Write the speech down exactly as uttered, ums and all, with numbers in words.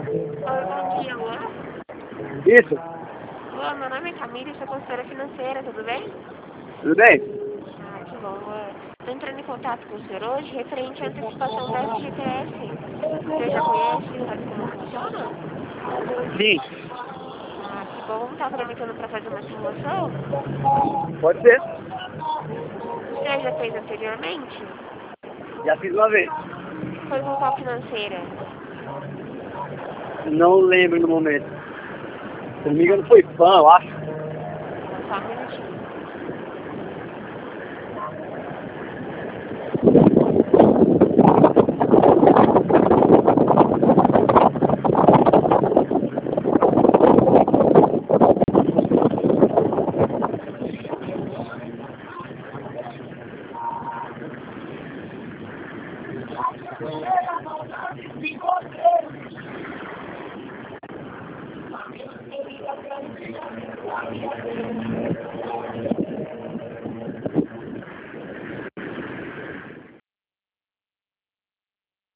Oi, bom dia, Luan. Isso, Luan, meu nome é Camila e sou consultora financeira, tudo bem? tudo bem? Ah, que bom, Luan. Estou entrando em contato com o senhor hoje referente à antecipação da F G T S. O senhor já conhece, sabe como funciona? Sim, Ah, que bom. Está tramitando para fazer uma simulação? pode ser. O senhor já fez anteriormente? Já fiz uma vez. Foi com qual financeira? Não lembro no momento. Se não me engano foi fã, eu acho. Ah, só um minutinho.